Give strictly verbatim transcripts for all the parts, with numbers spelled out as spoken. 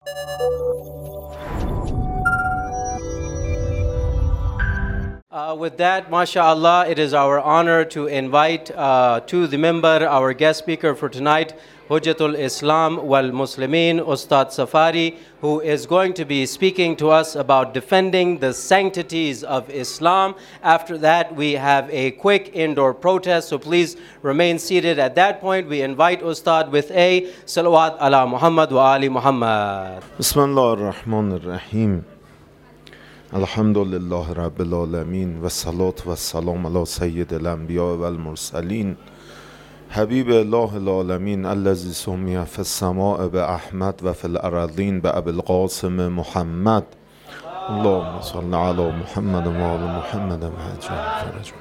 Uh, with that, mashallah, it is our honor to invite uh, to the member our guest speaker for tonight, Hujjatul Islam wal Muslimin, Ustad Safari, who is going to be speaking to us about defending the sanctities of Islam. After that, we have a quick indoor protest, so please remain seated. At that point, we invite Ustad with a salawat ala Muhammad wa ali Muhammad. Bismillah ar-Rahman ar-Rahim. Alhamdulillah Rabbil Alameen. Wa salatu wa salam ala Sayyid al-Anbiya wal Mursaleen. حبیب الله العالمین الذی سمی فی السماء به احمد و فی الارضین به ابی القاسم محمد. اللهم صل علی محمد و آل محمد و عجل فرج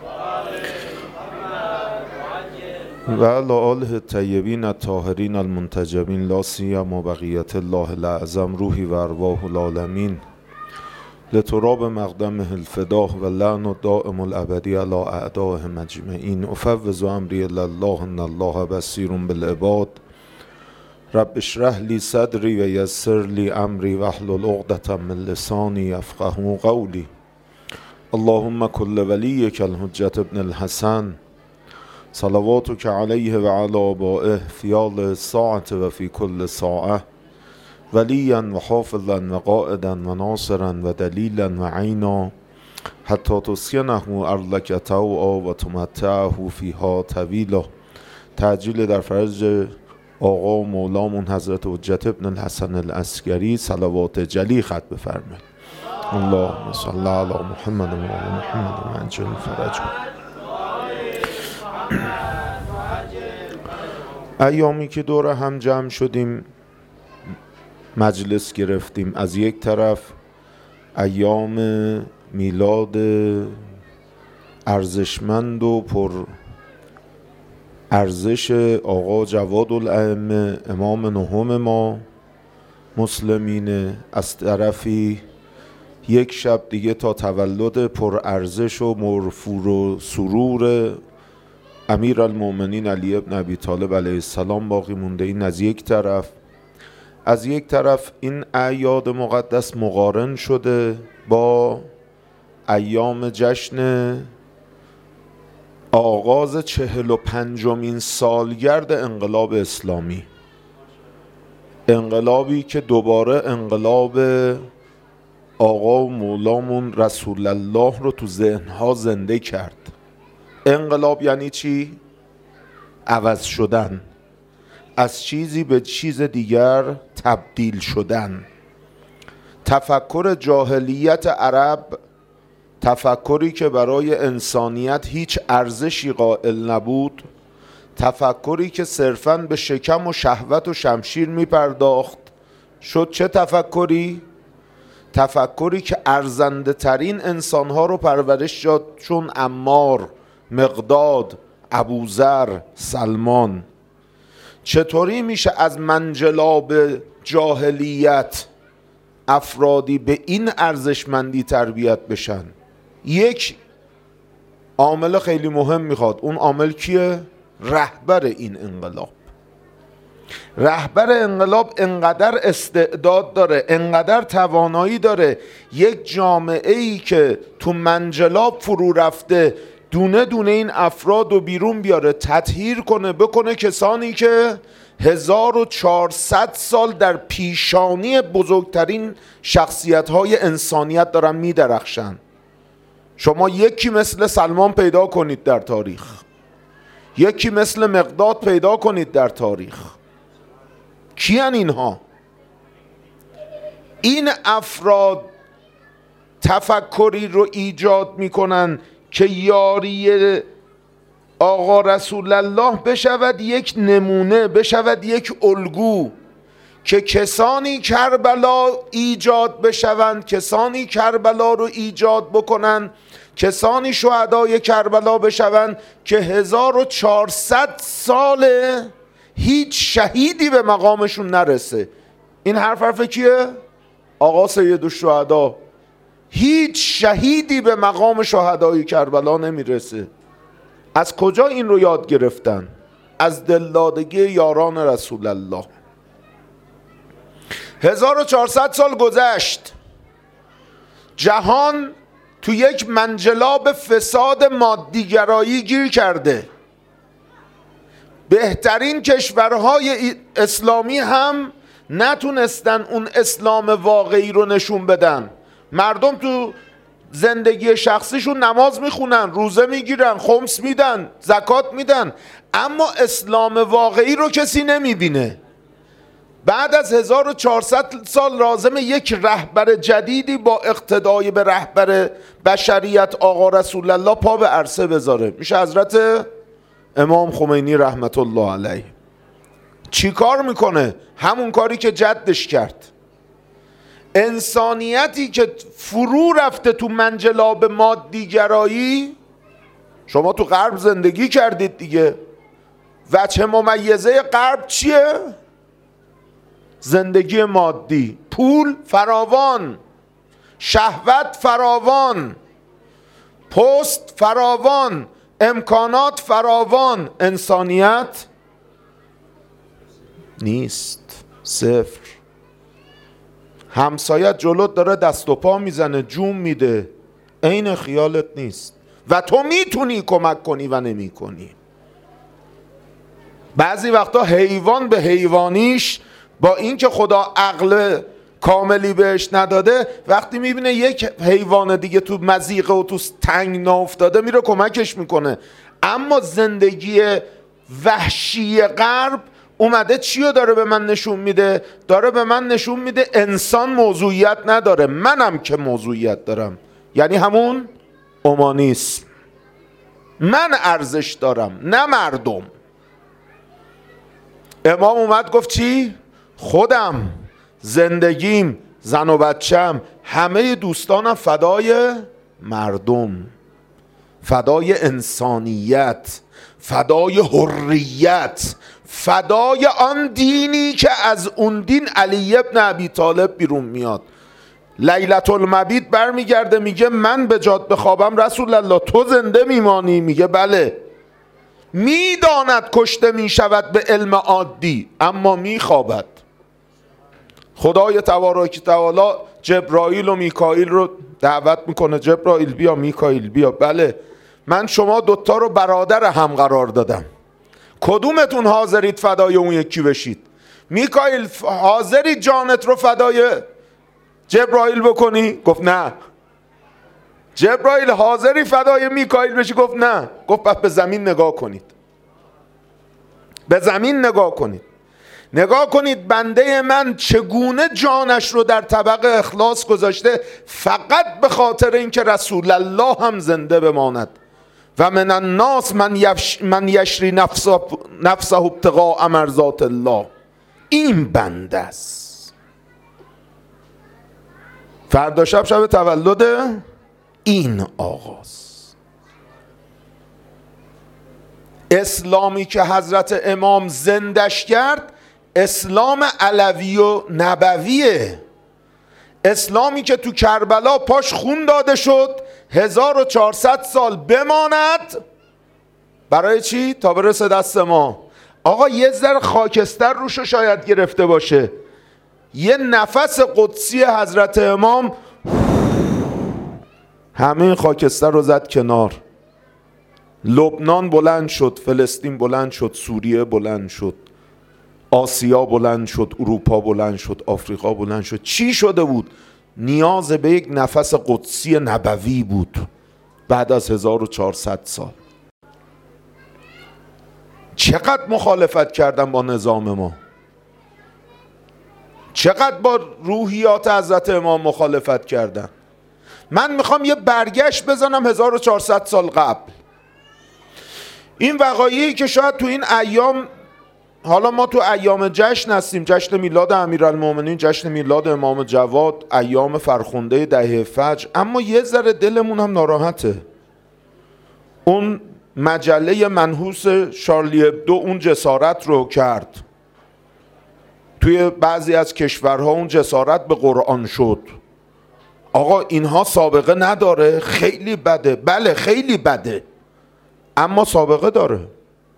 و علی آله الطیبین الطاهرین المنتجبین لا سیما بقیة الله الاعظم روحی و ارواح العالمین لتراب مقدمه الفداه و لعن الدائم الابدی علی اعدائهم اجمعین. افوض امری الی الله ان الله بصیر بالعباد. رب اشرح لی صدری و یسر لی امری واحلل عقدة من لسانی یفقهوا قولی. اللهم کل ولیک الحجة ابن الحسن صلواتک علیه و علی آبائه فی آل الساعة و فی کل ساعة ولیا و حافظا و قائدا و ناصرا و دلیلا و عینا حتی تسکنه ارضک طوعا و تمتعه فیها طویلا. تعجیل در فرج آقا و مولامون حضرت حجت ابن الحسن العسکری صلوات جلی ختم بفرمایید. اللهم صل علی محمد و آل محمد و عجل فرجهم. ایامی که دور هم جمع شدیم مجلس گرفتیم، از یک طرف ایام میلاد ارزشمند و پر ارزش آقا جواد الائمه امام نهم ما مسلمین، از طرفی یک شب دیگه تا تولد پر ارزش و مرفوع و سرور امیرالمؤمنین علی ابن ابی طالب علیه السلام باقی مونده. این از یک طرف. از یک طرف این اعیاد مقدس مقارن شده با ایام جشن آغاز چهل و پنجمین سالگرد انقلاب اسلامی، انقلابی که دوباره انقلاب آقا و مولامون رسول الله رو تو ذهنها زنده کرد. انقلاب یعنی چی؟ عوض شدن، از چیزی به چیز دیگر تبدیل شدن. تفکر جاهلیت عرب، تفکری که برای انسانیت هیچ ارزشی قائل نبود، تفکری که صرفاً به شکم و شهوت و شمشیر می پرداخت، شد چه تفکری؟ تفکری که ارزنده ترین انسانها رو پرورش داد، چون عمار، مقداد، ابوذر، سلمان. چطوری میشه از منجلاب جاهلیت افرادی به این ارزشمندی تربیت بشن؟ یک عامل خیلی مهم میخواد. اون عامل کیه؟ رهبر این انقلاب. رهبر انقلاب انقدر استعداد داره، انقدر توانایی داره، یک جامعه ای که تو منجلاب فرو رفته دونه دونه این افراد رو بیرون بیاره، تطهیر کنه، بکنه کسانی که هزار و چهارصد سال در پیشانی بزرگترین شخصیت‌های انسانیت دارن می‌درخشن. شما یکی مثل سلمان پیدا کنید در تاریخ، یکی مثل مقداد پیدا کنید در تاریخ. کیان اینها؟ این افراد تفکری رو ایجاد میکنن که یاری آقا رسول الله بشود یک نمونه، بشود یک الگو، که کسانی کربلا ایجاد بشوند، کسانی کربلا رو ایجاد بکنن، کسانی شهدای کربلا بشوند که هزار و چهارصد ساله هیچ شهیدی به مقامشون نرسه. این حرف حرف کیه؟ آقا سید الشهدا. هیچ شهیدی به مقام شهدای کربلا نمیرسه. از کجا این رو یاد گرفتن؟ از دلدادگی یاران رسول الله. هزار و چهارصد سال گذشت، جهان تو یک منجلاب فساد مادیگرایی گیر کرده. بهترین کشورهای اسلامی هم نتونستن اون اسلام واقعی رو نشون بدن. مردم تو زندگی شخصیشون نماز میخونن، روزه میگیرن، خمس میدن، زکات میدن، اما اسلام واقعی رو کسی نمیبینه. بعد از هزار و چهارصد سال لازمه یک رهبر جدیدی با اقتدای به رهبر بشریت آقا رسول الله پا به عرصه بذاره. میشه حضرت امام خمینی رحمت الله علیه. چی کار میکنه؟ همون کاری که جدش کرد. انسانیتی که فرو رفته تو منجلاب مادیگرایی. شما تو غرب زندگی کردید دیگه، وجه ممیزه غرب چیه؟ زندگی مادی، پول فراوان، شهوت فراوان، پست فراوان، امکانات فراوان. انسانیت نیست، صفر. همسایت جلوت داره دست و پا میزنه، جون میده، عین خیالت نیست و تو میتونی کمک کنی و نمی کنی. بعضی وقتا حیوان به حیوانیش با اینکه خدا عقل کاملی بهش نداده، وقتی میبینه یک حیوان دیگه تو مضیقه و تو تنگ افتاده میره کمکش میکنه. اما زندگی وحشی غرب اومده چیو داره به من نشون میده؟ داره به من نشون میده انسان موضوعیت نداره، منم که موضوعیت دارم، یعنی همون اومانیسم. من ارزش دارم نه مردم. امام اومد گفت چی؟ خودم، زندگیم، زن و بچم، همه دوستانم فدای مردم، فدای انسانیت، فدای حریت، فدای آن دینی که از اون دین علی ابن ابی طالب بیرون میاد. لیلة المبیت برمیگرده میگه من به جات بخوابم رسول الله تو زنده میمانی؟ میگه بله. میداند کشته میشود به علم عادی، اما میخوابد. خدای تبارک تعالی جبرائیل و میکائیل رو دعوت میکنه، جبرائیل بیا، میکائیل بیا. بله من شما دوتا رو برادر هم قرار دادم، کدومتون حاضرید فدای اون یکی بشید؟ میکائیل حاضری جانت رو فدای جبرائیل بکنی؟ گفت نه. جبرائیل حاضری فدای میکائیل بشی؟ گفت نه. گفت پس به زمین نگاه کنید، به زمین نگاه کنید، نگاه کنید بنده من چگونه جانش رو در طبق اخلاص گذاشته فقط به خاطر اینکه رسول الله هم زنده بماند. و من الناس من, یفش من یشری نفسه, نفسه ابتغاء مرضات الله. این بنده است. فردا شب شب تولد این آغاز. اسلامی که حضرت امام زندش کرد اسلام علوی و نبویه. اسلامی که تو کربلا پاش خون داده شد هزار و چهارصد سال بماند. برای چی؟ تا برسه دست ما. آقا یه ذره خاکستر روشو شاید گرفته باشه، یه نفس قدسی حضرت امام همه خاکستر رو زد کنار. لبنان بلند شد، فلسطین بلند شد، سوریه بلند شد، آسیا بلند شد، اروپا بلند شد، آفریقا بلند شد. چی شده بود؟ نیاز به یک نفس قدسی نبوی بود بعد از هزار و چهارصد سال. چقدر مخالفت کردن با نظام ما، چقدر با روحیات حضرت امام مخالفت کردن. من میخوام یه برگشت بزنم هزار و چهارصد سال قبل. این وقایعی که شاید تو این ایام، حالا ما تو ایام جشن هستیم، جشن میلاد امیرالمومنین، جشن میلاد امام جواد، ایام فرخنده دهه فجر، اما یه ذره دلمون هم ناراحته. اون مجله منحوس شارلی ابدو اون جسارت رو کرد، توی بعضی از کشورها اون جسارت به قرآن شد. آقا اینها سابقه نداره؟ خیلی بده. بله خیلی بده، اما سابقه داره.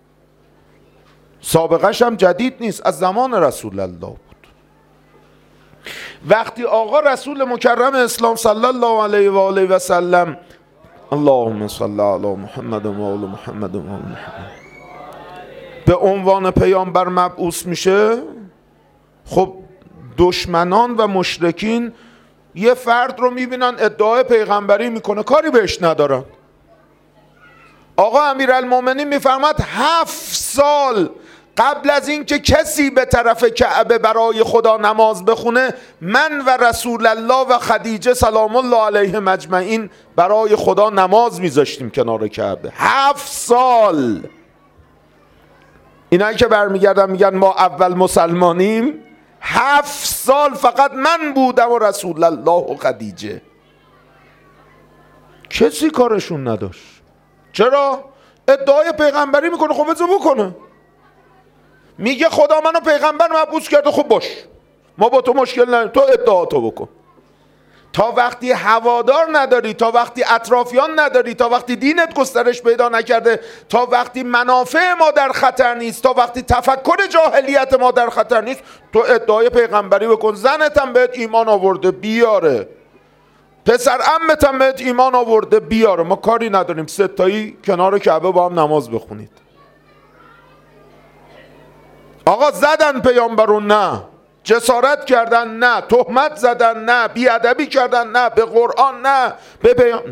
سابقهش هم جدید نیست، از زمان رسول الله بود. وقتی آقا رسول مکرم اسلام صلی الله علیه و آله و سلم، اللهم صل علی محمد و آل محمد و آل محمد، به عنوان پیامبر مبعوث میشه، خب دشمنان و مشرکین یه فرد رو میبینن ادعای پیغمبری میکنه، کاری بهش ندارن. آقا امیرالمومنین میفرماد هفت سال قبل از این که کسی به طرف کعبه برای خدا نماز بخونه، من و رسول الله و خدیجه سلام الله علیه مجمعین برای خدا نماز میذاشتیم کنار کعبه. هفت سال. اینایی که برمیگردن میگن ما اول مسلمانیم، هفت سال فقط من بودم و رسول الله و خدیجه. کسی کارشون نداشت. چرا؟ ادعای پیغمبری میکنه، خب بذار بکنه. میگه خدا منو پیغمبر مبعوث کرده، خب باش، ما با تو مشکل نداریم، تو ادعاتو بکن. تا وقتی هوادار نداری، تا وقتی اطرافیان نداری، تا وقتی دینت گسترش پیدا نکرده، تا وقتی منافع ما در خطر نیست، تا وقتی تفکر جاهلیت ما در خطر نیست، تو ادعای پیغمبری بکن. زنت هم بهت ایمان آورده بیاره، پسر عمت هم بهت ایمان آورده بیاره، ما کاری نداریم، ستایی کنار کعبه با هم نماز بخونید. آقا زدن پیامبرون؟ نه. جسارت کردن؟ نه. تهمت زدن؟ نه. بیادبی کردن؟ نه. به قرآن؟ نه. به پیام...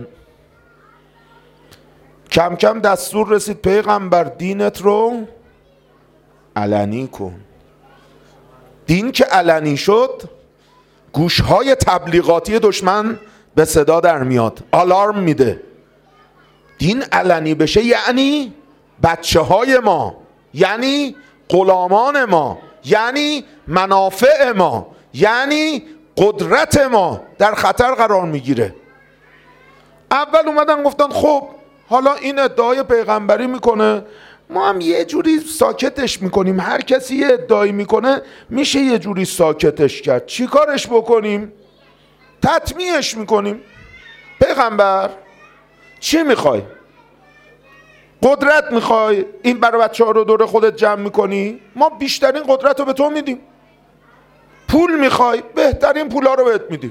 کم کم دستور رسید پیغمبر دینت رو علنی کن. دین که علنی شد، گوشهای تبلیغاتی دشمن به صدا در میاد، آلارم میده. دین علنی بشه یعنی بچه های ما، یعنی غلامان ما، یعنی منافع ما، یعنی قدرت ما در خطر قرار میگیره. اول اومدن گفتن خب حالا این ادعای پیغمبری میکنه، ما هم یه جوری ساکتش میکنیم. هر کسی یه ادعایی میکنه میشه یه جوری ساکتش کرد. چی کارش بکنیم؟ تطمیعش میکنیم. پیغمبر چی میخوای؟ قدرت میخوای این برای بچه ها رو دور خودت جمع میکنی؟ ما بیشترین قدرت رو به تو میدیم. پول میخوای؟ بهترین پول ها رو بهت میدیم.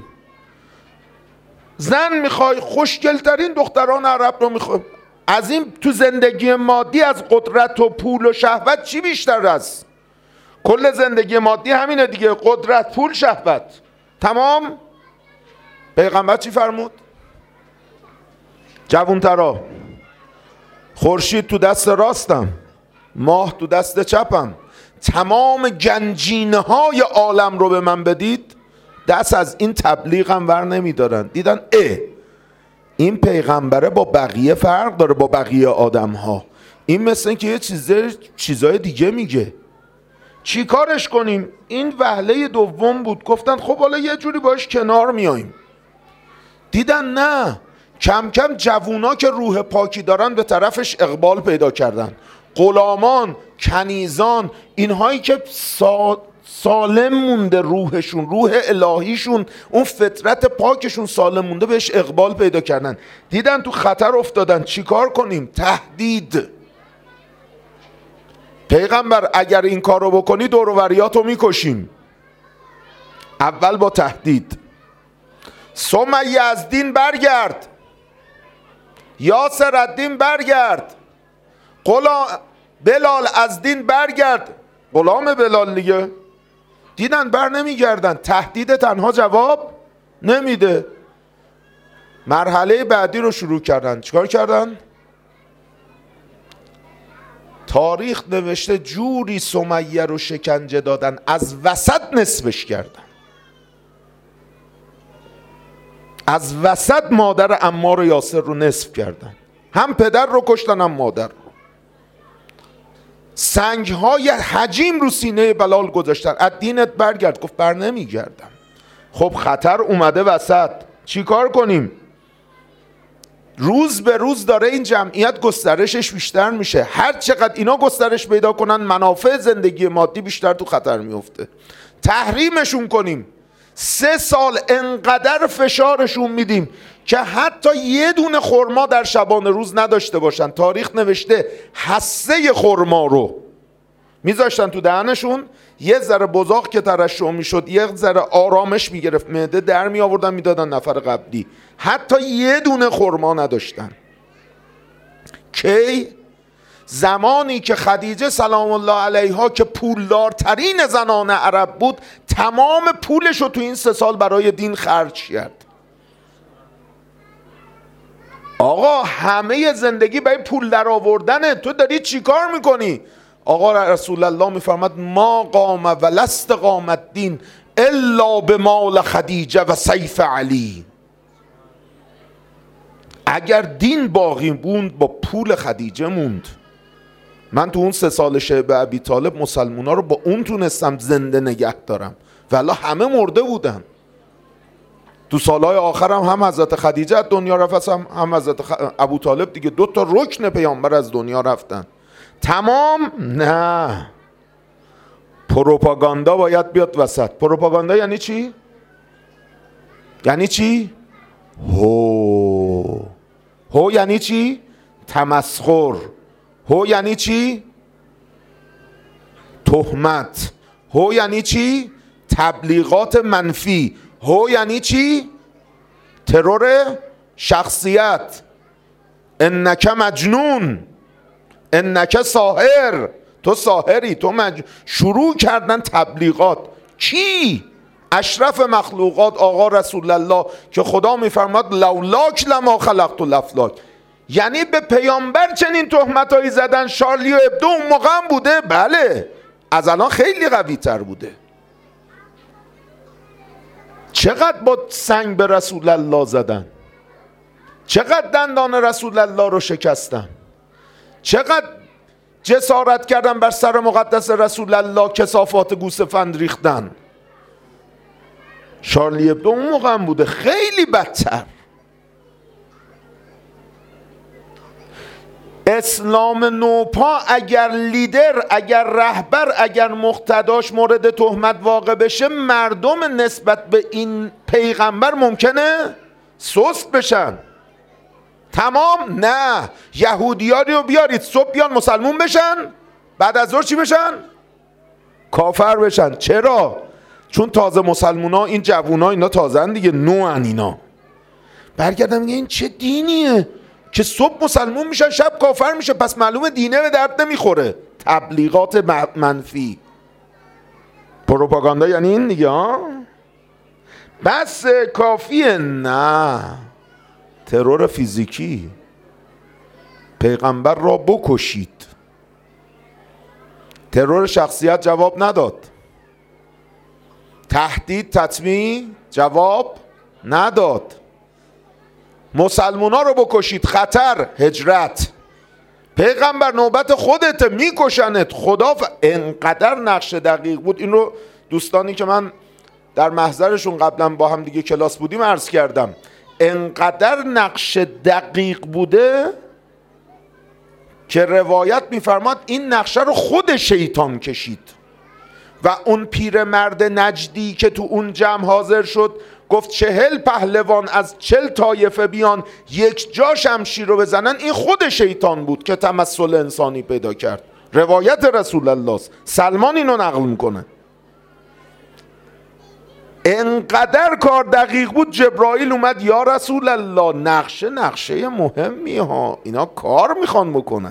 زن میخوای؟ خوشگلترین دختران عرب رو میخوای. از این تو زندگی مادی از قدرت و پول و شهوت چی بیشتر است؟ کل زندگی مادی همینه دیگه، قدرت، پول، شهوت، تمام. پیغمبر چی فرمود؟ جوانترا، خورشید تو دست راستم، ماه تو دست چپم، تمام گنجینه های عالم رو به من بدید، دست از این تبلیغ هم ور نمی دارن. دیدن اه این پیغمبره با بقیه فرق داره، با بقیه آدم ها. این مثل که یه چیزای چیزای دیگه میگه. چی کارش کنیم؟ این وهله دوم بود. گفتن خب حالا یه جوری باش کنار میاییم. دیدن نه، کم کم جوونا که روح پاکی دارن به طرفش اقبال پیدا کردن. غلامان، کنیزان، اینهایی که سا... سالم مونده روحشون، روح الهیشون، اون فطرت پاکشون سالم مونده، بهش اقبال پیدا کردن. دیدن تو خطر افتادن. چی کار کنیم؟ تهدید. پیغمبر اگر این کار رو بکنی دور و بریاتو میکشیم. اول با تهدید. سمیه از دین برگرد، یاسر از دین برگرد، غلام بلال از دین برگرد. غلام بلال دیگه. دیدن بر نمیگردن. تهدید تنها جواب نمیده. مرحله بعدی رو شروع کردن. چیکار کردن؟ تاریخ نوشته جوری سمیه رو شکنجه دادن، از وسط نصفش کردن. از وسط مادر عمار و یاسر رو نصف کردن. هم پدر رو کشتن هم مادر رو. سنگ های حجیم رو سینه بلال گذاشتن. از دینت برگرد. گفت بر نمیگردم. خب خطر اومده وسط، چی کار کنیم؟ روز به روز داره این جمعیت گسترشش بیشتر میشه. هر چقدر اینا گسترش پیدا کنن منافع زندگی مادی بیشتر تو خطر میفته. تحریمشون کنیم. سه سال انقدر فشارشون میدیم که حتی یه دونه خرما در شبانه روز نداشته باشن. تاریخ نوشته حصه خرما رو میذاشتن تو دهنشون، یه ذره بزاق که ترشح میشد یه ذره آرامش میگرفت، معده در می آوردن میدادن نفر قبلی. حتی یه دونه خرما نداشتن. کی؟ زمانی که خدیجه سلام الله علیها که پولدارترین زنان عرب بود تمام پولش رو تو این سه سال برای دین خرج کرد. آقا همه زندگی برای پول در آوردنه، تو داری چی کار میکنی؟ آقا رسول الله میفرماد ما قام ولست قام الدین الا به مال خدیجه و سیف علی. اگر دین باقی موند با پول خدیجه موند. من تو اون سه سال شیبه ابی طالب مسلمونا رو با اون تونستم زنده نگه دارم، ولی همه مرده بودن. تو سالهای آخرم هم حضرت خدیجه از دنیا رفت، هم, هم حضرت خ... ابو طالب دیگه، دو تا رکن پیامبر از دنیا رفتن. تمام؟ نه، پروپاگاندا باید بیاد وسط. پروپاگاندا یعنی چی؟ یعنی چی؟ هو هو یعنی چی؟ تمسخر. هو یعنی چی؟ تهمت. هو یعنی چی؟ تبلیغات منفی. هو یعنی چی؟ ترور شخصیت. انک مجنون، انک ساحر، تو ساحری، تو مجنون. شروع کردن تبلیغات. کی؟ اشرف مخلوقات آقا رسول الله که خدا میفرماد لولاک لما خلقت الافلاک. یعنی به پیامبر چنین تهمتایی زدن. شارلی و ابدو اون موقع هم بوده؟ بله، از الان خیلی قوی تر بوده. چقدر با سنگ به رسول الله زدن، چقدر دندان رسول الله رو شکستن، چقدر جسارت کردن بر سر مقدس رسول الله کثافات گوسفند ریختن. شارلی ابدو اون موقع هم بوده، خیلی بدتر. اسلام نوپا اگر لیدر، اگر رهبر، اگر مقتداش مورد تهمت واقع بشه، مردم نسبت به این پیغمبر ممکنه سست بشن. تمام؟ نه، یهودیاری رو بیارید صبح بیان مسلمون بشن، بعد از ظهر چی بشن؟ کافر بشن. چرا؟ چون تازه مسلمون ها، این جوون ها اینا تازه هن دیگه، نوعن اینا. برگردم میگه این چه دینیه که صبح مسلمون میشن شب کافر میشه؟ پس معلومه دینه به درد نمیخوره. تبلیغات منفی، پروپاگاندا یعنی این دیگه ها. بس کافیه؟ نه، ترور فیزیکی. پیغمبر را بکشید. ترور شخصیت جواب نداد. تهدید تطمیع جواب نداد. مسلمونا رو بکشید خطر، هجرت. پیغمبر نوبت خودت، میکشنت. خدا ف... انقدر نقش دقیق بود. این رو دوستانی که من در محضرشون قبلا با هم دیگه کلاس بودیم عرض کردم. انقدر نقش دقیق بوده که روایت میفرماد این نقشه رو خود شیطان کشید و اون پیرمرد نجدی که تو اون جمع حاضر شد گفت چهل پهلوان از چل طایفه بیان یک جا شمشیر رو بزنن، این خود شیطان بود که تمثل انسانی پیدا کرد. روایت رسول الله است. سلمان اینو نقل میکنه. انقدر کار دقیق بود جبرائیل اومد یا رسول الله نقشه نقشه مهمی ها، اینا کار میخوان بکنن،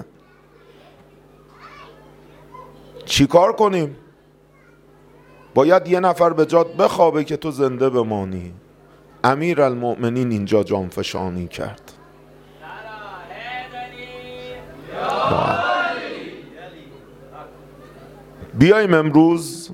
چی کار کنیم؟ باید یه نفر به جات بخوابه که تو زنده بمانی. امیر المؤمنین اینجا جانفشانی کرد. بیایم امروز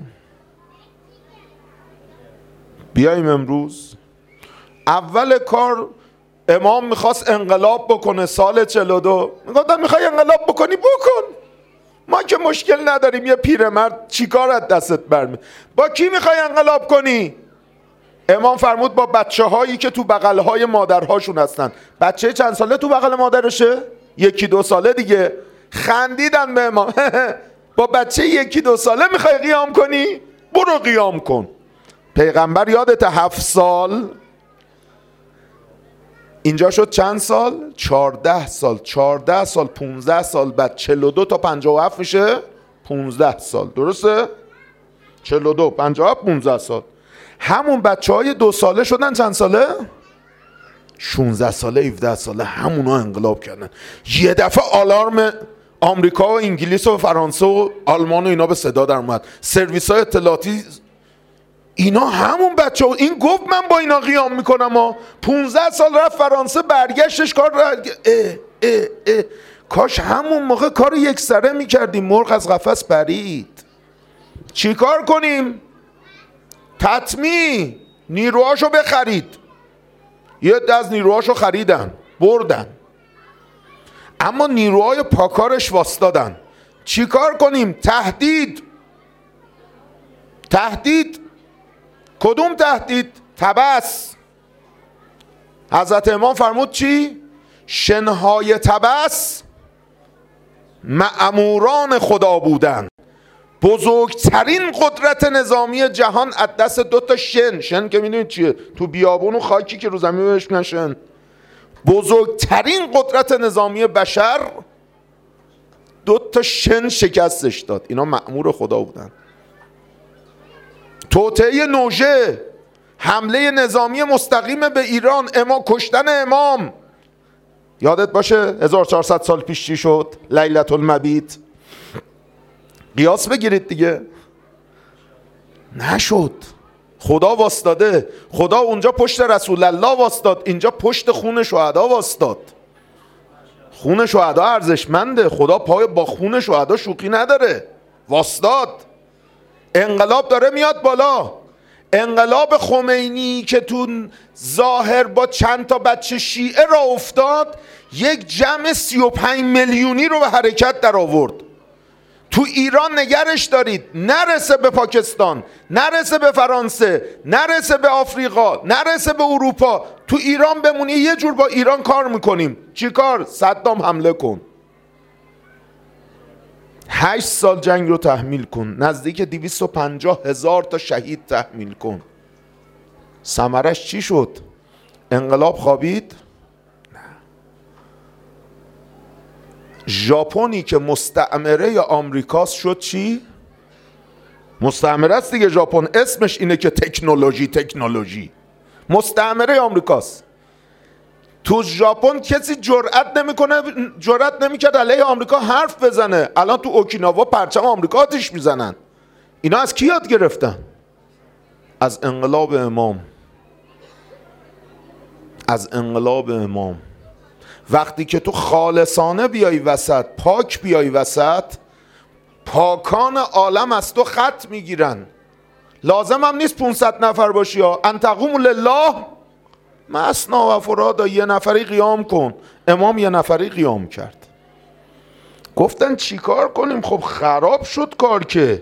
بیایم امروز اول کار امام میخواست انقلاب بکنه سال چهل و دو. میگفتن میخوای انقلاب بکنی بکن، ما که مشکل نداریم. یه پیرمرد چیکار از دستت برمی؟ با کی میخوای انقلاب کنی؟ امام فرمود با بچه هایی که تو بغل های مادرهاشون هستن. بچه چند ساله تو بغل مادرشه؟ یکی دو ساله دیگه. خندیدن به امام. با بچه یکی دو ساله میخوای قیام کنی؟ برو قیام کن. پیغمبر یادت هفت سال اینجا شد چند سال؟ چارده سال. چارده سال پونزده سال بعد چهل و دو تا پنجاه و هفت میشه پونزده سال. درسته؟ چهل و دو، پنجاه و هفت، پانزده سال. همون بچه های دو ساله شدن چند ساله؟ شانزده ساله، هفده ساله. همونا انقلاب کردن. یه دفعه آلارم آمریکا و انگلیس و فرانسه و آلمان و اینا به صدا در اومد. سرویس های اطلاعاتی اینا همون بچه ها. این گفت من با اینا قیام میکنم ها. پونزده سال رفت فرانسه، برگشتش کار اه اه اه. کاش همون موقع کار یک سره میکردیم. مرغ از قفس پرید. چی کار کنیم؟ تطمیع نیروهاشو بخرید. یه عده از نیروهاشو خریدن بردن، اما نیروهای پاکارش واسطادن. چی کار کنیم؟ تهدید. تهدید. کدوم تهدید؟ تبس. حضرت امام فرمود چی؟ شنهای تبس مأموران خدا بودن. بزرگترین قدرت نظامی جهان از دست دوتا شن. شن که میدونید چیه؟ تو بیابون و خاکی که رو زمین بهش میگن شن. بزرگترین قدرت نظامی بشر دوتا شن شکستش داد. اینا مأمور خدا بودن. توطئه نوژه، حمله نظامی مستقیم به ایران، امام کشتن امام. یادت باشه هزار و چهارصد سال پیش چی شد؟ لیلة المبیت. قیاس بگیرید دیگه. نشد. خدا واسطاده. خدا اونجا پشت رسول الله واسطاد، اینجا پشت خون شهدا واسطاد. خون شهدا ارزشمنده. خدا پای با خون شهدا شوخی نداره. واسطاد. انقلاب داره میاد بالا. انقلاب خمینی که تو ظاهر با چند تا بچه شیعه را افتاد، یک جمع سی و پنج میلیونی رو به حرکت در آورد. تو ایران نگرش دارید، نرسه به پاکستان، نرسه به فرانسه، نرسه به آفریقا، نرسه به اروپا، تو ایران بمونی. یه جور با ایران کار میکنیم. چی کار؟ صدام حمله کن. هشت سال جنگ رو تحمیل کن. نزدیک دویست و پنجاه هزار تا شهید تحمیل کن. ثمرش چی شد؟ انقلاب خوابید؟ نه. ژاپنی که مستعمره آمریکاست شد چی؟ مستعمره است دیگه. ژاپن اسمش اینه که تکنولوژی تکنولوژی مستعمره آمریکاست. تو ژاپن کسی جرئت نمیکنه، جرئت نمیکرد علیه آمریکا حرف بزنه. الان تو اوکیناوا پرچم آمریکا آتش میزنن. اینا از کی یاد گرفتن؟ از انقلاب امام. از انقلاب امام. وقتی که تو خالصانه بیای وسط، پاک بیای وسط، پاکان عالم از تو خط میگیرن. لازم هم نیست پانصد نفر باشی ها. ان تقوموا لله مثنا و فرادا. یه نفری قیام کن. امام یه نفری قیام کرد. گفتن چی کار کنیم؟ خب خراب شد کار که.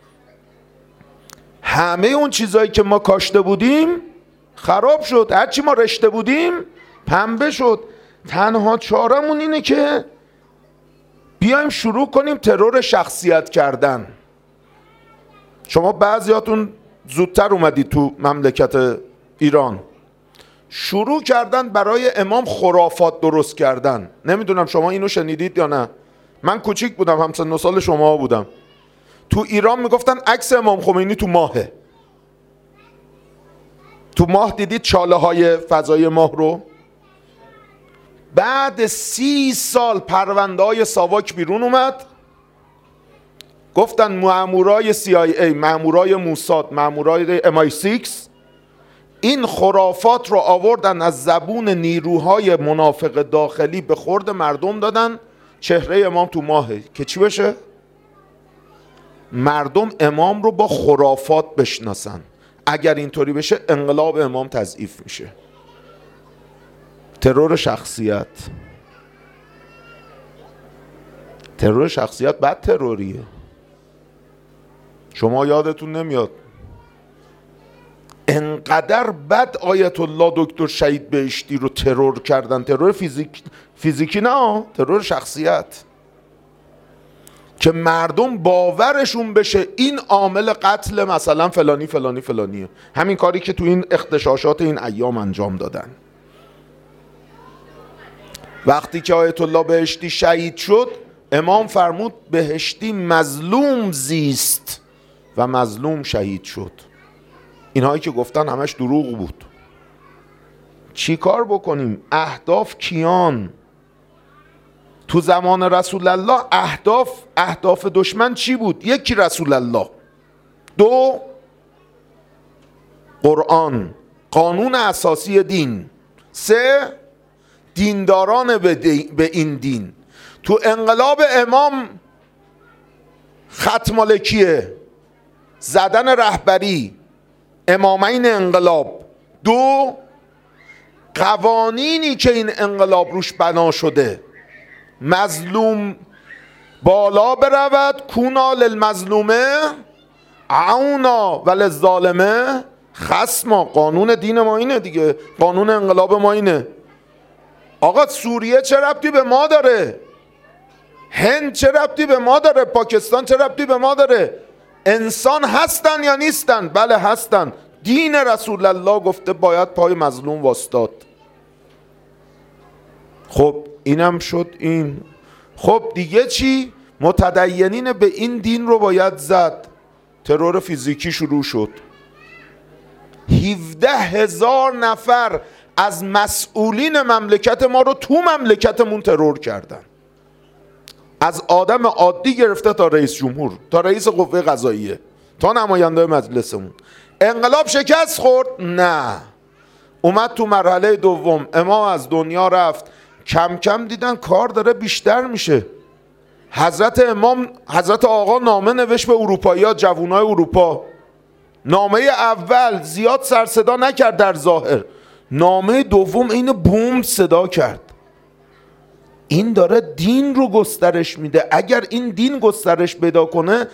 همه اون چیزایی که ما کاشته بودیم خراب شد. هرچی ما رشته بودیم پنبه شد. تنها چارمون اینه که بیایم شروع کنیم ترور شخصیت کردن. شما بعضیاتون زودتر اومدید تو مملکت ایران. شروع کردن برای امام خرافات درست کردن. نمیدونم شما اینو شنیدید یا نه. من کوچیک بودم، همسن و سال شما بودم. تو ایران میگفتن عکس امام خمینی تو ماهه. تو ماه دیدید چاله های فضای ماه رو؟ بعد سی سال پرونده های ساواک بیرون اومد. گفتن مامورای سی آی ای، مامورای موساد، مامورای ام آی سیکس این خرافات رو آوردن از زبون نیروهای منافق داخلی به خورد مردم دادن. چهره امام تو ماهه که چی بشه؟ مردم امام رو با خرافات بشناسن. اگر اینطوری بشه انقلاب امام تضعیف میشه. ترور شخصیت. ترور شخصیت بد تروریه. شما یادتون نمیاد انقدر بد آیت الله دکتر شهید بهشتی رو ترور کردن. ترور فیزیک فیزیکی نه، ترور شخصیت، که مردم باورشون بشه این عامل قتل مثلا فلانی فلانی فلانیه. همین کاری که تو این اغتشاشات این ایام انجام دادن. وقتی که آیت الله بهشتی شهید شد، امام فرمود بهشتی مظلوم زیست و مظلوم شهید شد. اینهایی که گفتن همش دروغ بود. چی کار بکنیم؟ اهداف کیان؟ تو زمان رسول الله اهداف اهداف دشمن چی بود؟ یکی رسول الله، دو قرآن، قانون اساسی دین، سه دینداران به, دی به این دین. تو انقلاب امام ختم ملکیه، زدن رهبری، امامین انقلاب. دو قوانینی که این انقلاب روش بنا شده، مظلوم بالا برود، کونا للمظلومه عونا وللظالمه خصما. قانون دین ما اینه دیگه، قانون انقلاب ما اینه. آقا سوریه چه ربطی به ما داره؟ هند چه ربطی به ما داره؟ پاکستان چه ربطی به ما داره؟ انسان هستن یا نیستن؟ بله هستن. دین رسول الله گفته باید پای مظلوم واسطاد. خب اینم شد این. خب دیگه چی؟ متدینین به این دین رو باید زد. ترور فیزیکی شروع شد. هفده هزار نفر از مسئولین مملکت ما رو تو مملکتمون ترور کردن، از آدم عادی گرفته تا رئیس جمهور، تا رئیس قوه قضاییه، تا نماینده مجلسمون. انقلاب شکست خورد؟ نه. اومد تو مرحله دوم، امام از دنیا رفت، کم کم دیدن کار داره بیشتر میشه. حضرت امام، حضرت آقا نامه نوشت به اروپایی‌ها، جوانای اروپا. نامه اول زیاد سر صدا نکرد در ظاهر، نامه دوم این بوم صدا کرد. این داره دین رو گسترش میده. اگر این دین گسترش پیدا کنه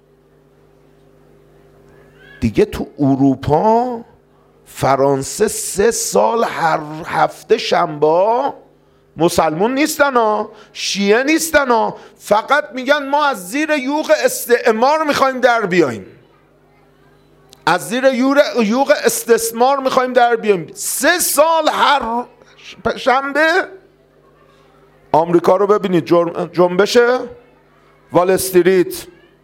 دیگه تو اروپا، فرانسه سه سال هر هفته شنبه مسلمون نیستن ها، شیعه نیستن ها، فقط میگن ما از زیر یوغ استعمار میخوایم در بیاییم، از زیر یوغ استثمار میخوایم در بیاییم. سه سال هر شنبه. آمریکا رو ببینید، جنبش وال استریت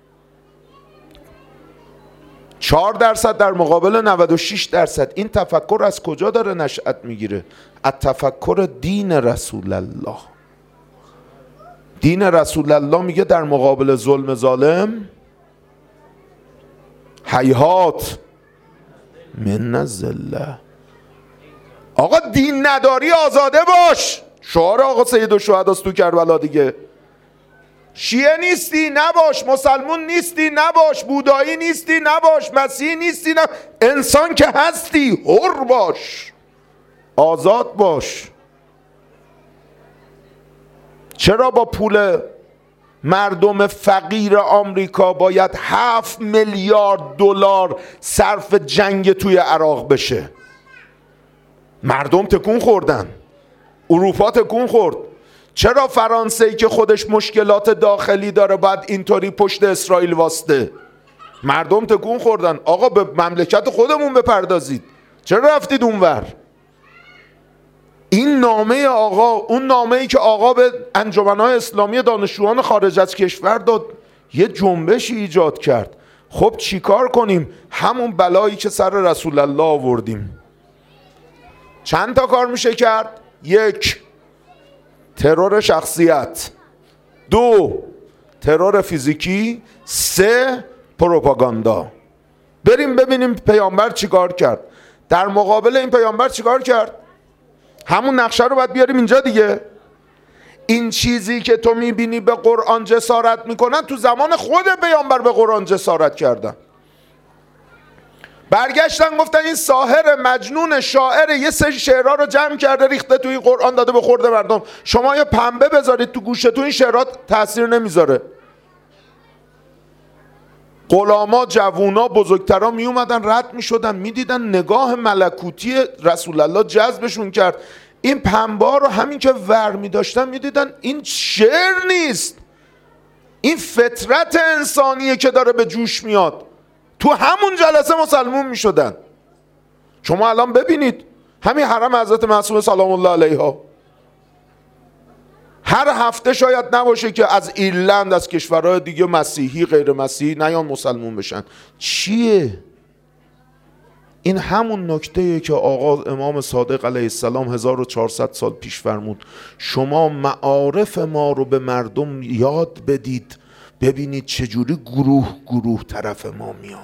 چهار درصد در مقابل نود و شش درصد. این تفکر از کجا داره نشأت میگیره؟ از تفکر دین رسول الله. دین رسول الله میگه در مقابل ظلم ظالم هیهات من الذله. آقا دین نداری آزاده باش. شعار آقا سید الشهدا تو کربلا دیگه. شیعه نیستی نباش، مسلمون نیستی نباش، بودایی نیستی نباش، مسیحی نیستی نباش. انسان که هستی حر باش، آزاد باش. چرا با پول مردم فقیر آمریکا باید هفت میلیارد دلار صرف جنگ توی عراق بشه؟ مردم تکون خوردن، اروپا تکون خورد. چرا فرانسه که خودش مشکلات داخلی داره باید اینطوری پشت اسرائیل واسطه؟ مردم تکون خوردن. آقا به مملکت خودمون بپردازید، چرا رفتید اونور؟ این نامه آقا، اون نامه‌ای که آقا به انجمن‌های اسلامی دانشجویان خارج از کشور داد، یه جنبشی ایجاد کرد. خب چیکار کنیم؟ همون بلایی که سر رسول الله آوردیم. چند تا کار میشه کرد؟ یک، ترور شخصیت. دو، ترور فیزیکی. سه، پروپاگاندا. بریم ببینیم پیامبر چیکار کرد. در مقابل این پیامبر چیکار کرد؟ همون نقشه رو باید بیاریم اینجا دیگه. این چیزی که تو میبینی به قرآن جسارت میکنن، تو زمان خود پیامبر به قرآن جسارت کردن. برگشتن گفتن این ساحر مجنون شاعر یه سری شعرها رو جمع کرده ریخته توی قرآن داده به خورده مردم. شما یه پنبه بذارید تو گوشتون، این شعرات تاثیر نمیذاره. غلاما، جوونا، بزرگترا می اومدن رد می شدن، می دیدن نگاه ملکوتی رسول الله جذبشون کرد. این پنبه رو همین که ور می داشتن می دیدن این شعر نیست، این فطرت انسانیه که داره به جوش میاد. تو همون جلسه مسلمون می شدن. شما الان ببینید همین حرم حضرت معصومه سلام الله علیها، هر هفته شاید نباشه که از ایرلند، از کشورهای دیگه مسیحی غیر مسیحی نیان مسلمون بشن. چیه؟ این همون نکته‌ایه که آقا امام صادق علیه السلام هزار و چهارصد سال پیش فرمود شما معارف ما رو به مردم یاد بدید، ببینید چجوری گروه گروه طرف ما میان.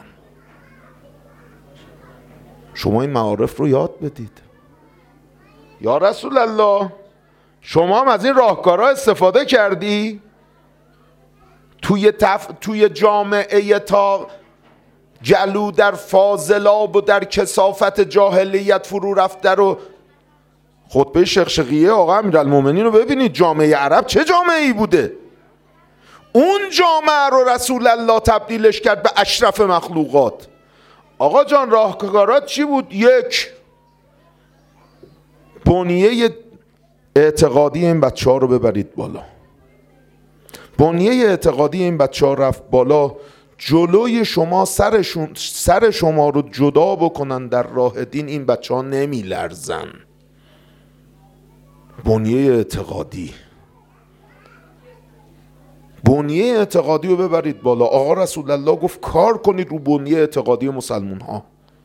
شما این معارف رو یاد بدید. یا رسول الله شما هم از این راهکارها استفاده کردی؟ توی, تف... توی جامعه تا جلو در فاضلاب و در کثافت جاهلیت فرو رفته رو خطبه شقشقیه آقا امیرالمومنین رو ببینید. جامعه عرب چه جامعه ای بوده؟ اون جامعه رو رسول الله تبدیلش کرد به اشرف مخلوقات. آقا جان راهکارات چی بود؟ یک، بنیه اعتقادی این بچه ها رو ببرید بالا. بنیه اعتقادی این بچه ها رفت بالا، جلوی شما سرشون سر شما رو جدا بکنن در راه دین، این بچه ها نمی لرزن. بنیه اعتقادی بنیه اعتقادی رو ببرید بالا. آقا رسول الله گفت کار کنید رو بنیه اعتقادی مسلمون ها،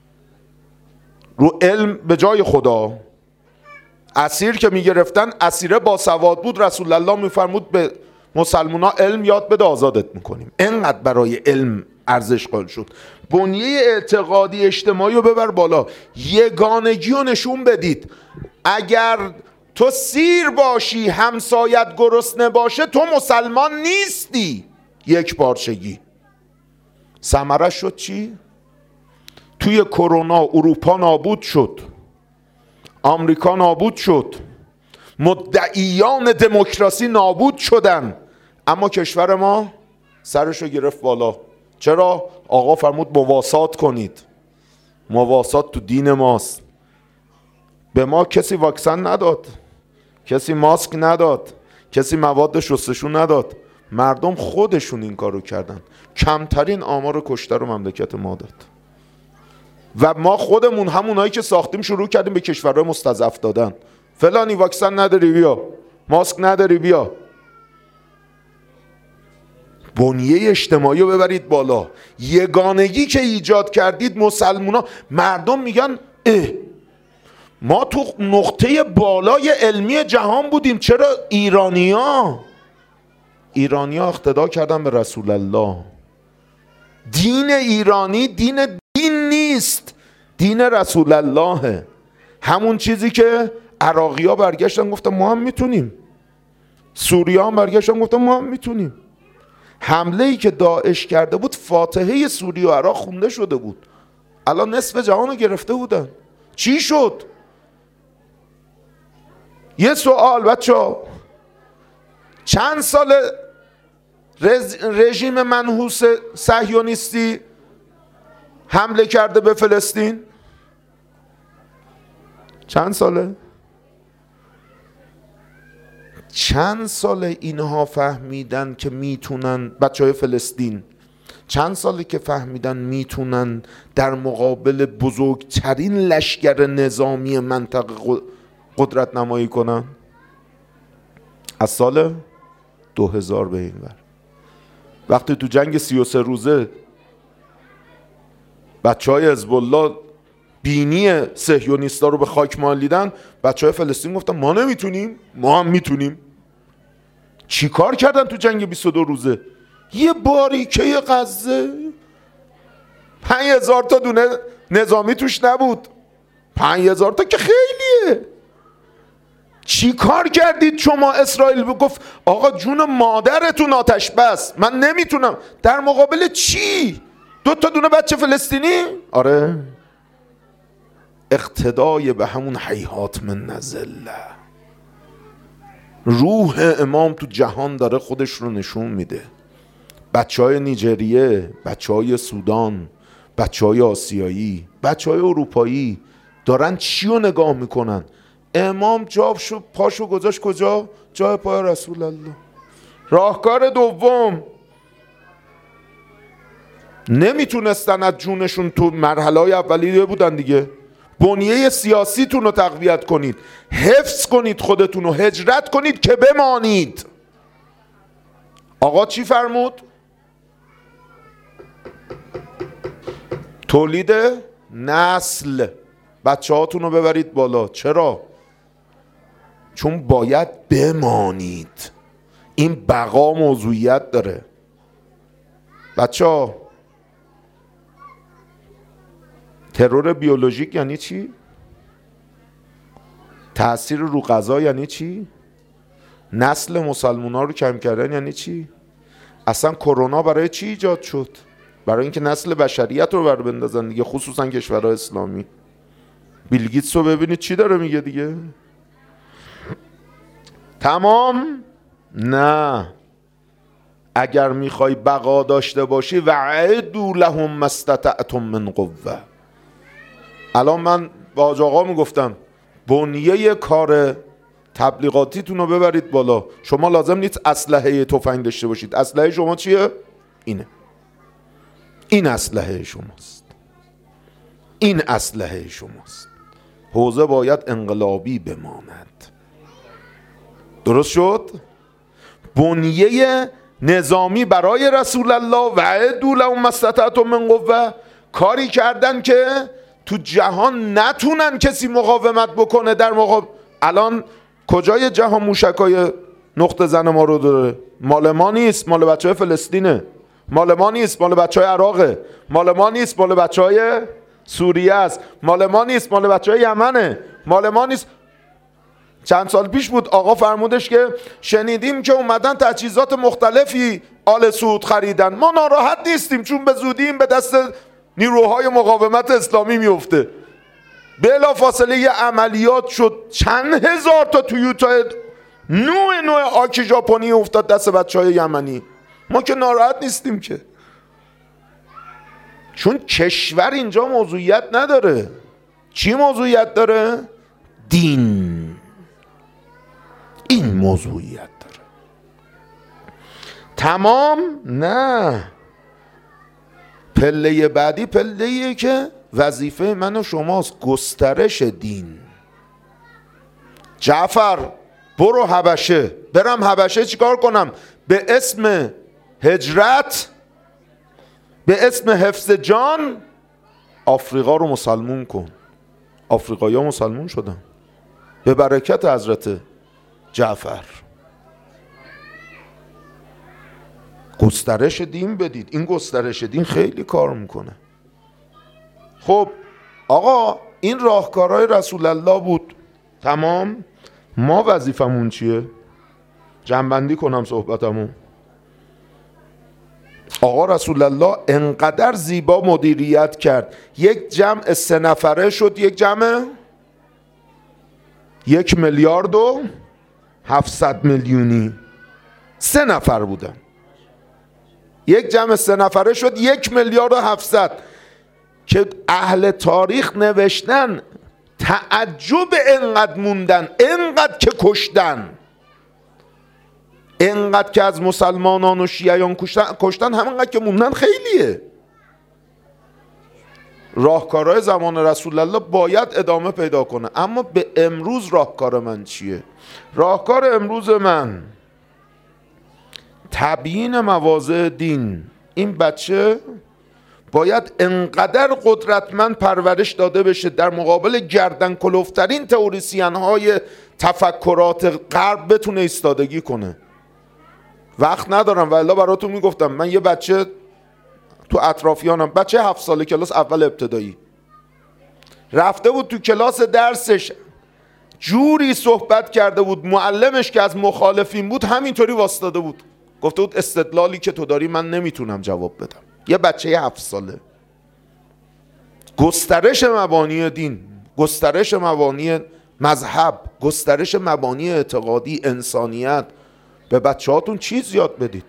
رو علم به جای خدا. اسیر که میگرفتن، اسیره با سواد بود، رسول الله میفرمود به مسلمان ها علم یاد بده آزادت میکنیم. اینقدر برای علم ارزش قائل شد. بنیه اعتقادی اجتماعی رو ببر بالا، یگانگی رو نشون بدید. اگر تو سیر باشی همسایت گرسنه باشه تو مسلمان نیستی. یک پارچگی. ثمره شد چی؟ توی کرونا اروپا نابود شد، آمریکا نابود شد، مدعیان دموکراسی نابود شدن، اما کشور ما سرشو گرفت بالا. چرا؟ آقا فرمود مواسات کنید. مواسات تو دین ماست. به ما کسی واکسن نداد، کسی ماسک نداد، کسی مواد شستشو نداد. مردم خودشون این کارو کردن. کمترین آمار کشته رو مملکت ما داد و ما خودمون همونایی که ساختیم شروع کردیم به کشورهای مستضعف دادن. فلانی واکسن نداری بیا، ماسک نداری بیا. بنیه اجتماعی رو ببرید بالا. یگانگی که ایجاد کردید مسلمونا، مردم میگن اه ما تو نقطه بالای علمی جهان بودیم، چرا ایرانیا ایرانیا اقتدا کردن به رسول الله؟ دین ایرانی دین دین نیست، دین رسول الله. همون چیزی که عراقی ها برگشتن گفتن ما هم میتونیم، سوریه هم برگشتن گفتن ما هم میتونیم. حمله ای که داعش کرده بود فاتحه سوریه و عراق خونده شده بود، الان نصف جهان رو گرفته بودن. چی شد؟ یه سوال بچه ها، چند سال رژیم منحوس صهیونیستی حمله کرده به فلسطین؟ چند ساله؟ چند ساله اینها فهمیدن که میتونن، بچه های فلسطین چند ساله که فهمیدن میتونن در مقابل بزرگترین لشکر نظامی منطقه قدرت نمایی کنن؟ از سال دو هزار به این ور، وقتی تو جنگ سی و سه روزه بچه های حزب الله بینی صهیونیستا رو به خاک مالیدن، بچه های فلسطین گفتن ما نمیتونیم، ما هم میتونیم. چی کار کردن تو جنگ بیست و دو روزه؟ یه باریکه غزه پنج هزار تا دونه نظامی توش نبود. پنج هزار تا که خیلیه. چی کار کردید شما؟ اسرائیل گفت آقا جون مادرتون آتش بس، من نمیتونم. در مقابل چی؟ دو تا دونه بچه فلسطینی؟ آره، اقتدای به همون حیحات من نزله. روح امام تو جهان داره خودش رو نشون میده. بچه های نیجریه، بچه های سودان، بچه های آسیایی، بچه های اروپایی دارن چی رو نگاه میکنن؟ امام جاب شو پاشو گذاشت کجا؟ جای پای رسول الله. راهکار دوم، نمیتونستن از جونشون، تو مرحله های اولیه بودن دیگه، بنیه سیاسیتون رو تقویت کنید، حفظ کنید خودتون رو، هجرت کنید که بمانید. آقا چی فرمود؟ تولید نسل، بچه هاتون رو ببرید بالا. چرا؟ چون باید بمانید. این بقا موضوعیت داره. بچه ها، ترور بیولوژیک یعنی چی؟ تأثیر رو غذا یعنی چی؟ نسل مسلمان ها رو کم کردن یعنی چی؟ اصلا کرونا برای چی ایجاد شد؟ برای اینکه نسل بشریت رو بر بندازن دیگه، خصوصا کشورهای اسلامی. بیل گیتس رو ببینید چی داره میگه دیگه. تمام؟ نه، اگر میخوای بقا داشته باشی وعدوا لهم ما استطعتم من قوه. الان من با حاج آقا میگفتم بنیه کار تبلیغاتیتون رو ببرید بالا. شما لازم نیست اسلحه تفنگ داشته باشید. اسلحه شما چیه؟ اینه. این اسلحه شماست. این اسلحه شماست. حوزه باید انقلابی بماند. درست شد؟ بنیه نظامی برای رسول الله وعدوا لهم ما استطعتم من قوه، کاری کردن که تو جهان نتونن کسی مقاومت بکنه در مقابل. الان کجای جهان موشکای نقطه زن ما رو داره؟ مال ما نیست، مال بچه های فلسطینه. مال ما نیست، مال بچه های عراقه. مال ما نیست، مال بچه های سوریه است. مال ما نیست، مال بچه های یمنه. مال ما نیست. چند سال پیش بود آقا فرمودش که شنیدیم که اومدن تجهیزات مختلفی آل سعود خریدن. ما ناراحت نیستیم چون به زودی این به دست نیروهای مقاومت اسلامی میفته. بلا فاصله یه عملیات شد، چند هزار تا تویوتا نوع نوع آکی ژاپنی افتاد دست بچه های یمنی. ما که ناراحت نیستیم که، چون کشور اینجا موضوعیت نداره. چی موضوعیت داره؟ دین. این موضوعیت داره. تمام؟ نه، پله بعدی پله‌ایه که وظیفه من و شماست، گسترش دین. جعفر برو حبشه. برم حبشه چیکار کنم؟ به اسم هجرت، به اسم حفظ جان آفریقا رو مسلمون کن. آفریقایی ها مسلمون شدن به برکت حضرت جعفر. گسترش دین بدید. این گسترش دین خیلی کار میکنه. خب آقا این راهکارهای رسول الله بود. تمام. ما وظیفمون چیه؟ جمع‌بندی کنم صحبتمون. آقا رسول الله انقدر زیبا مدیریت کرد. یک جمع سه نفره شد یک جمع یک میلیارد و هفتصد میلیونی. سه نفر بودن. یک جمع سه نفره شد یک میلیارد و هفتصد، که اهل تاریخ نوشتن تعجب انقدر موندن، انقدر که کشتن، انقدر که از مسلمانان و شیعیان کشتن, کشتن همینقدر که موندن خیلیه. راهکارهای زمان رسول الله باید ادامه پیدا کنه. اما به امروز راهکار من چیه؟ راهکار امروز من تبیین مواضع دین. این بچه باید انقدر قدرتمند پرورش داده بشه در مقابل گردن کلفترین تئوریسین های تفکرات غرب بتونه ایستادگی کنه. وقت ندارم والا براتون میگفتم. من یه بچه تو اطرافیانم، بچه هفت ساله، کلاس اول ابتدایی، رفته بود تو کلاس درسش جوری صحبت کرده بود، معلمش که از مخالفین بود همینطوری واسطاده بود، گفته بود استدلالی که تو داری من نمیتونم جواب بدم. یه بچه هفت ساله. گسترش مبانی دین، گسترش مبانی مذهب، گسترش مبانی اعتقادی، انسانیت. به بچه هاتون چیز یاد بدید.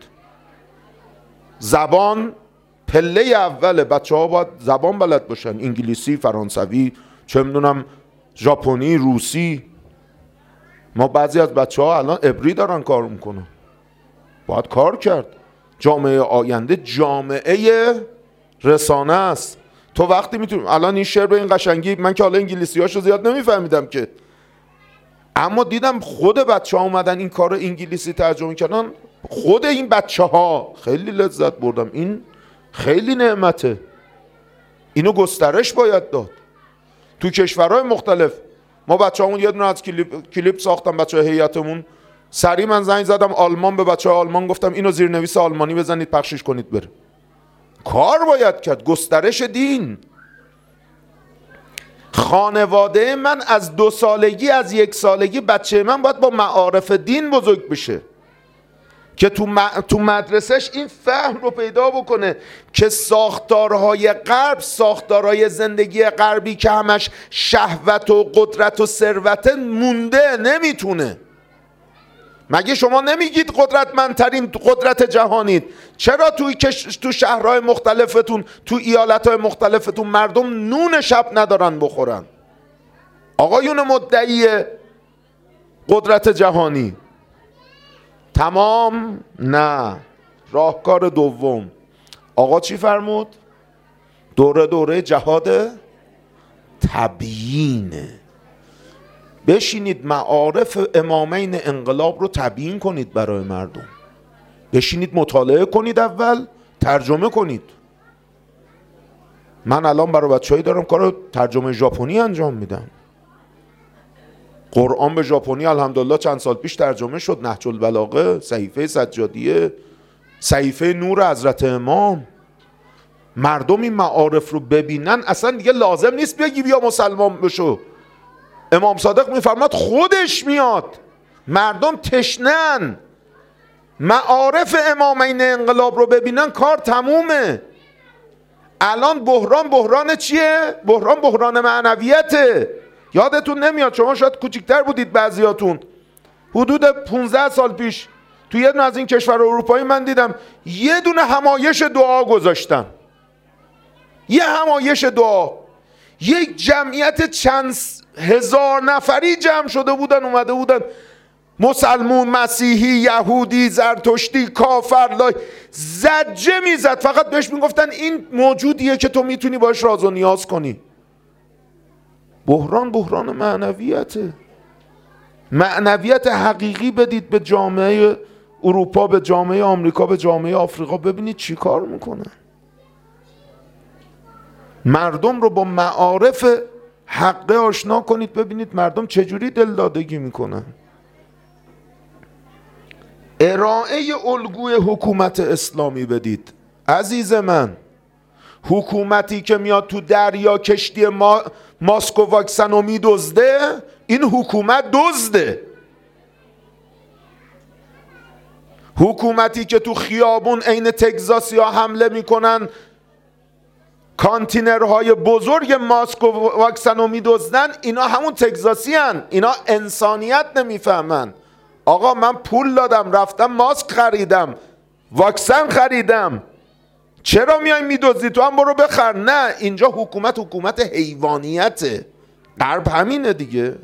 زبان پله اوله. بچه ها باید زبان بلد باشن، انگلیسی، فرانسوی، چه میدونم ژاپنی، روسی. ما بعضی از بچه ها الان عبری دارن کار میکنن. باید کار کرد. جامعه آینده جامعه رسانه است، تو وقتی میتونی الان این شعر به این قشنگی، من که حالا انگلیسیاشو زیاد نمیفهمیدم که، اما دیدم خود بچه ها اومدن این کار رو انگلیسی ترجمه کردن، خود این بچه ها خیلی لذت بردم. این خیلی نعمته، اینو گسترش باید داد تو کشورهای مختلف. ما بچه همون یه دونه از کلیپ, کلیپ ساختم، بچه هیئتمون، سریع من زنگ زدم آلمان به بچه های آلمان، گفتم اینو زیرنویس آلمانی بزنید پخشش کنید بره. کار باید کرد، گسترش دین. خانواده من از دو سالگی، از یک سالگی بچه من باید با معارف دین بزرگ بشه که تو, م... تو مدرسهش این فهم رو پیدا بکنه که ساختارهای غرب، ساختارهای زندگی غربی که همش شهوت و قدرت و ثروت مونده، نمیتونه. مگه شما نمیگید قدرتمندترین قدرت جهانید؟ چرا توی کش... تو شهرهای مختلفتون، تو ایالتهای مختلفتون مردم نون شب ندارن بخورن؟ آقایون مدعی قدرت جهانی. تمام؟ نه. راهکار دوم آقا چی فرمود؟ دوره دوره جهاد تبیینه. بشینید معارف امامین انقلاب رو تبیین کنید برای مردم. بشینید مطالعه کنید، اول ترجمه کنید. من الان برای بچه‌ای دارم کار ترجمه ژاپنی انجام میدم. قرآن به ژاپنی الحمدلله چند سال پیش ترجمه شد، نهج البلاغه، صحیفه سجادیه، صحیفه نور حضرت امام. مردم این معارف رو ببینن اصلا دیگه لازم نیست بگی بیا مسلمان بشو. امام صادق میفرماد خودش میاد. مردم تشنن معارف امامین انقلاب رو ببینن، کار تمومه. الان بحران بحران چیه؟ بحران بحران معنویته. یادتون نمیاد، شما شاید کوچکتر بودید بعضیاتون، حدود پونزده سال پیش تو یه دونه از این کشور اروپایی من دیدم یه دونه همایش دعا گذاشتن. یه همایش دعا، یک جمعیت چند هزار نفری جمع شده بودن، اومده بودن، مسلمون، مسیحی، یهودی، زرتشتی، کافر، لای زجه میزد. فقط بهش میگفتن این موجودیه که تو میتونی باش راز و نیاز کنی. بحران بحران معنویته. معنویت حقیقی بدید به جامعه اروپا، به جامعه آمریکا، به جامعه آفریقا، ببینید چی کار میکنن. مردم رو با معارف حقه آشنا کنید، ببینید مردم چجوری دلدادگی میکنن. ارائه الگوی حکومت اسلامی بدید. عزیز من، حکومتی که میاد تو دریا کشتی ما ماسک و واکسن رو میدزده، این حکومت دزده. حکومتی که تو خیابون عین تگزاسی ها حمله میکنن، کانتینرهای بزرگ ماسک و واکسن رو میدزدن، اینا همون تگزاسی هن. اینا انسانیت نمیفهمن. آقا من پول دادم، رفتم ماسک خریدم، واکسن خریدم، چرا میای میدزدی؟ تو هم برو بخر. نه، اینجا حکومت حکومت حیوانیته. غرب همینه دیگه.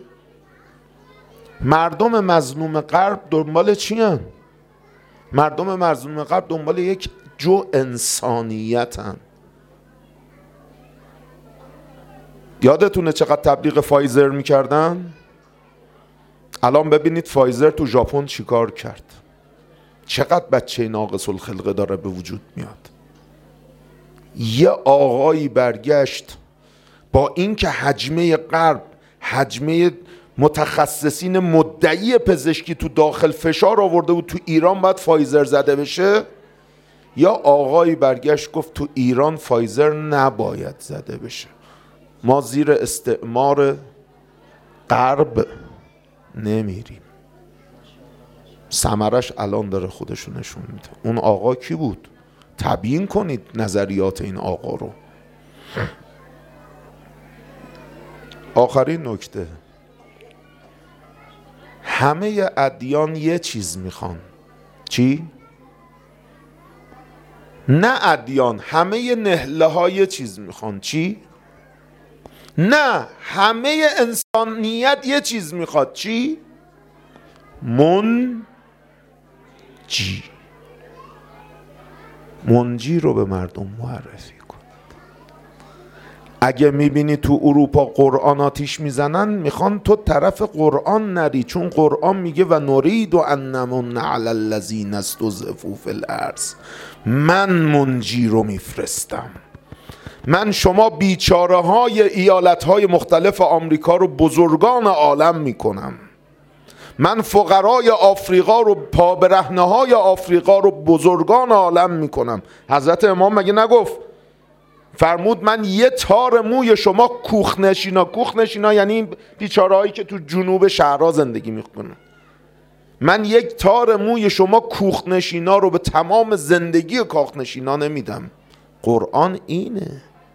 مردم مظلوم غرب دنبال چی هن؟ مردم مظلوم غرب دنبال یک جو انسانیت هن. یادتونه چقدر تبلیغ فایزر میکردن؟ الان ببینید فایزر تو ژاپن چیکار کرد. چقدر بچه ناقص الخلقه داره به وجود میاد. یه آقایی برگشت با اینکه حجمه غرب، حجمه متخصصین مدعی پزشکی تو داخل فشار آورده بود تو ایران باید فایزر زده بشه، یا آقایی برگشت گفت تو ایران فایزر نباید زده بشه، ما زیر استعمار غرب نمیریم. ثمرش الان داره خودشو نشون میده. اون آقا کی بود؟ تبیین کنید نظریات این آقا رو. آخرین نکته، همه ادیان یه چیز میخوان. چی؟ نه ادیان، همه نهله ها یه چیز میخوان. چی؟ نه، همه انسانیت یه چیز میخواد. چی؟ منجی. منجی رو به مردم معرفی کنید. اگه میبینی تو اروپا قرآن آتیش میزنن، میخوان تو طرف قرآن نری، چون قرآن میگه و نرید و انمون علی الذین استضعفوا فی الارض. من منجی رو میفرستم، من شما بیچاره های ایالت های مختلف آمریکا رو بزرگان عالم میکنم، من فقرای آفریقا رو، پابرهنه های آفریقا رو بزرگان عالم میکنم. حضرت امام مگه نگفت؟ فرمود من یه تار موی شما کوخنشینا، کوخنشینا یعنی بیچاره هایی که تو جنوب شهرها زندگی میکنن، من یک تار موی شما کوخنشینا رو به تمام زندگی کاخنشینا نمیدم. قرآن اینه.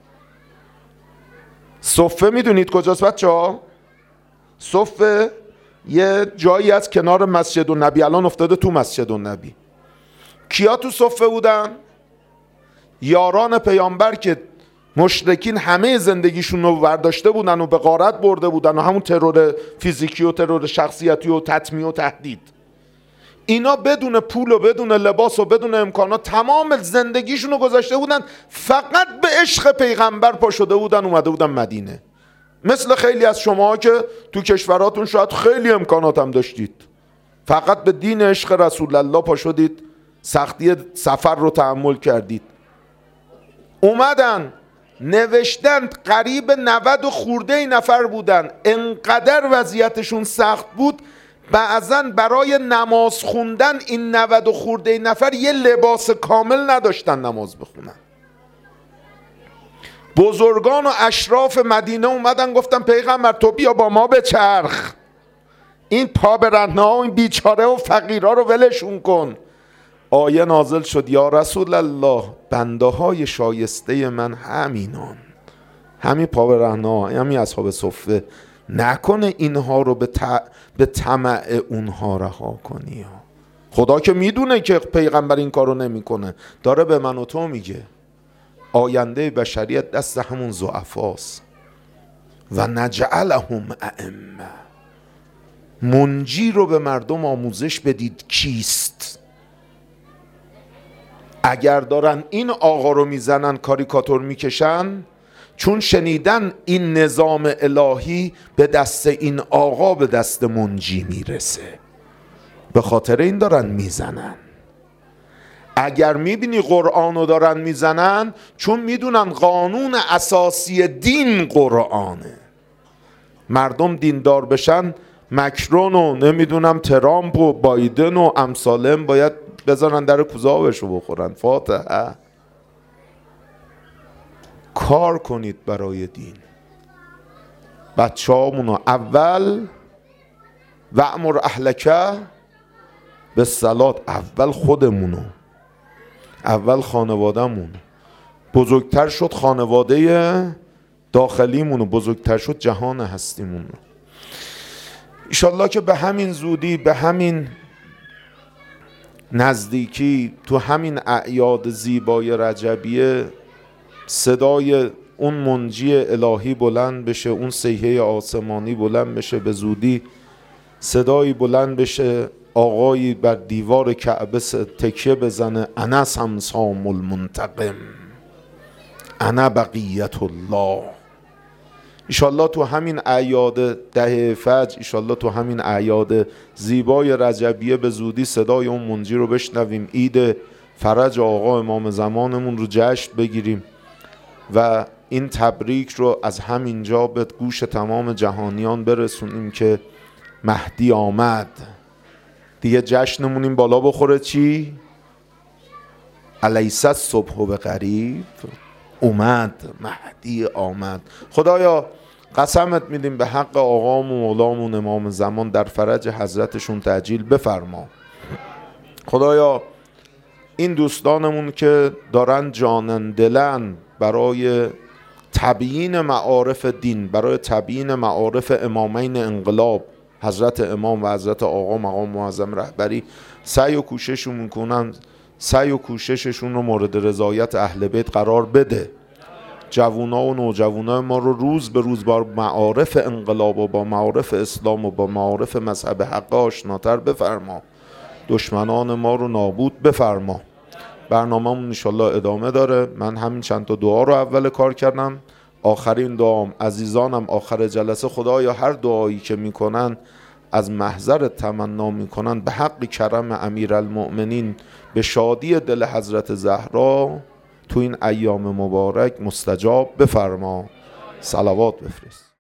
صفه میدونید کجاست بچه ها؟ صفه یه جایی از کنار مسجد النبی، الان افتاده تو مسجد النبی. کیا تو صفه بودن؟ یاران پیامبر که مشرکین همه زندگیشون رو برداشته بودن و به غارت برده بودن و همون ترور فیزیکی و ترور شخصیتی و تطمیع و تهدید، اینا بدون پول و بدون لباس و بدون امکانات تمام زندگیشون رو گذاشته بودن، فقط به عشق پیغمبر پا شده بودن اومده بودن مدینه. مثل خیلی از شما که تو کشوراتون شاید خیلی امکانات هم داشتید، فقط به دین عشق رسول الله پا شدید، سختی سفر رو تحمل کردید، اومدن نوشتن قریب نود و خورده نفر بودن، انقدر وضعیتشون سخت بود بعضن برای نماز خوندن این نود و خورده نفر یه لباس کامل نداشتن نماز بخونن. بزرگان و اشراف مدینه اومدن گفتن پیغمبر تو بیا با ما بچرخ، این پابرهنه ها و این بیچاره و فقیرها رو ولشون کن. آیه نازل شد یا رسول الله بنده های شایسته من همینان، همین پابرهنه ها، همین اصحاب صفه، نکنه اینها رو به, ت... به طمع اونها رها کنی. خدا که میدونه که پیغمبر این کارو نمیکنه، داره به من و تو میگه آینده بشریت دست همون ضعفاست. و نجعلهم ائمه، منجی رو به مردم آموزش بدید کیست. اگر دارن این آقا رو میزنن کاریکاتور میکشن، چون شنیدن این نظام الهی به دست این آقا به دست منجی میرسه، به خاطر این دارن میزنن. اگر میبینی قرآن رو دارن میزنن، چون میدونن قانون اساسی دین قرآنه. مردم دیندار بشن، مکرون و نمیدونم ترامپ و بایدن و امثالهم باید بزنن در کوزه آبشو بخورن. فاتحه. کار کنید برای دین. بچه همونو اول وأمر اهلک بالصلاة، اول خودمونو، اول خانوادهمون. بزرگتر شد خانواده داخلیمونو، بزرگتر شد جهان هستیمونو. انشالله که به همین زودی، به همین نزدیکی، تو همین اعیاد زیبای رجبیه صدای اون منجی الهی بلند بشه، اون صیحه آسمانی بلند بشه، به زودی صدایی بلند بشه، آقایی بر دیوار کعبه تکیه بزنه انا سمسام المنتقم، انا بقیت الله. ایشالله تو همین اعیاد ده فجر، ایشالله تو همین اعیاد زیبای رجبیه به زودی صدای اون منجی رو بشنویم، عید فرج آقا امام زمانمون رو جشن بگیریم و این تبریک رو از همینجا به گوش تمام جهانیان برسونیم که مهدی آمد. دیگه جشنمون این بالا بخوره چی؟ الیس الصبح بقریب، اومد، مهدی آمد. خدایا قسمت میدیم به حق آقام و مولامون امام زمان در فرج حضرتشون تعجیل بفرما. خدایا این دوستانمون که دارن جانن دلن برای تبیین معارف دین، برای تبیین معارف امامین انقلاب حضرت امام و حضرت آقا مقام معظم رهبری سعی و کوشششون میکنن، سعی و کوشششون رو مورد رضایت اهل بیت قرار بده. جوونا و نوجوانا ما رو روز به روز با معارف انقلاب و با معارف اسلام و با معارف مذهب حق آشناتر بفرما. دشمنان ما رو نابود بفرما. برنامه‌مون انشالله ادامه داره. من همین چند تا دعا رو اول کار کردم. آخرین دعام عزیزانم آخر جلسه، خدایا هر دعایی که میکنن از محضر تمنا میکنن به حق کرم امیرالمؤمنین به شادی دل حضرت زهرا تو این ایام مبارک مستجاب بفرما. صلوات بفرست.